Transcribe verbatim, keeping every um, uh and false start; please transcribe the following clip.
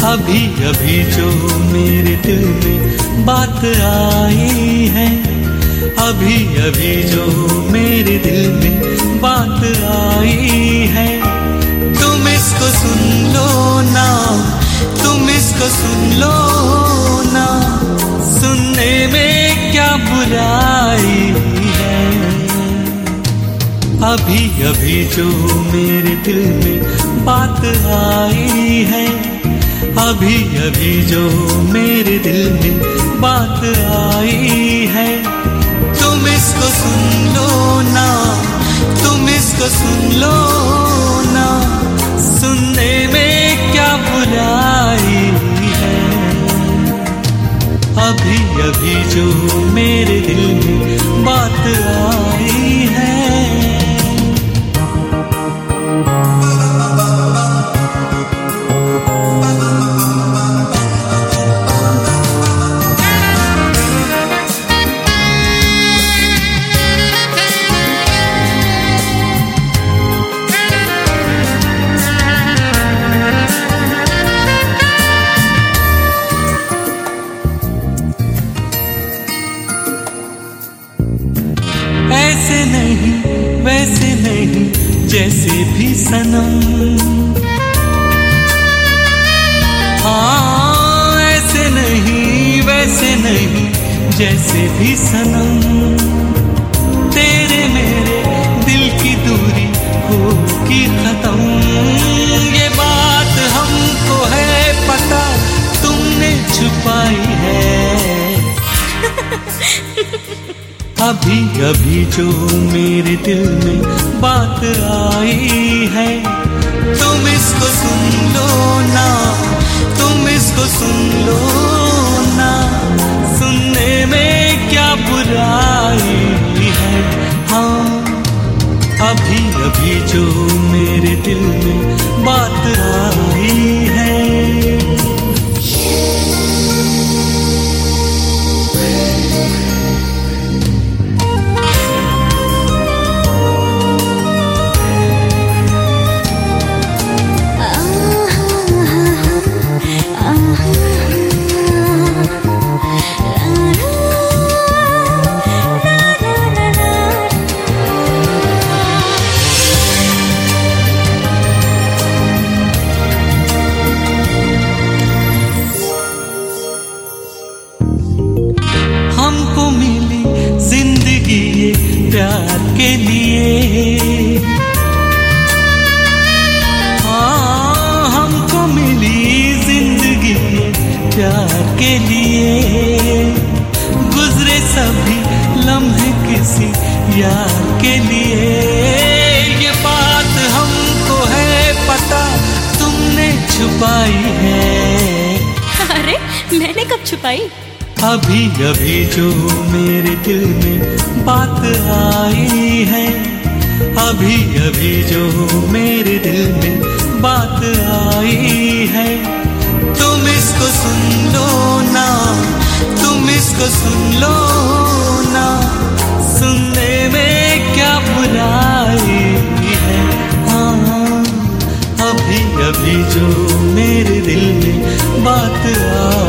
अभी अभी जो मेरे दिल में बात आई है, अभी अभी जो मेरे दिल में बात आई है, तुम इसको सुन लो ना, तुम इसको सुन लो ना, सुनने में क्या बुराई है। अभी अभी जो मेरे दिल में बात आई है, अभी अभी जो मेरे दिल में बात आई है, तुम इसको सुन लो ना, तुम इसको सुन लो ना, सुनने में क्या बुराई है। अभी अभी जो मेरे दिल में बात आई है। ऐसे नहीं वैसे नहीं जैसे भी सनम, हाँ ऐसे नहीं वैसे नहीं जैसे भी सनम, तेरे मेरे दिल की दूरी होगी खत्म, ये बात हमको है पता, तुमने छुपाई है। अभी अभी जो मेरे दिल में बात आई है, तुम इसको सुन लो ना, तुम इसको सुन लो ना, सुनने में क्या बुराई है। हाँ अभी अभी जो मेरे दिल में बात आई है। हमको मिली जिंदगी ये प्यार के लिए, हाँ हमको मिली जिंदगी ये प्यार के लिए, गुजरे सभी लम्हे किसी यार के लिए, ये बात हमको है पता, तुमने छुपाई है। अरे मैंने कब छुपाई? अभी अभी जो मेरे दिल में बात आई है, अभी अभी जो मेरे दिल में बात आई है, तुम इसको सुन लो ना, तुम इसको सुन लो ना, सुनने में क्या बुराई है। हाँ अभी अभी जो मेरे दिल में बात आई